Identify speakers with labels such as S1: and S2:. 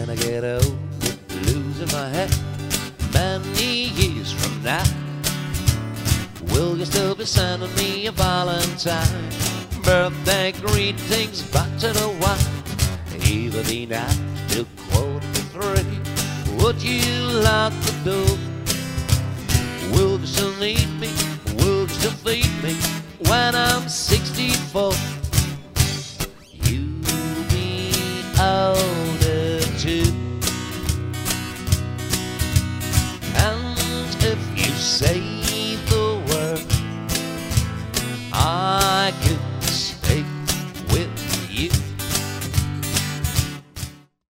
S1: when I get old, losing my head many years from now? Will you still be sending me a Valentine? Birthday greetings back to the one. Evening out till 2:45. Would you lock the door? Will you still need me? Will you still feed me when I'm 64? You'll be older too. And if you say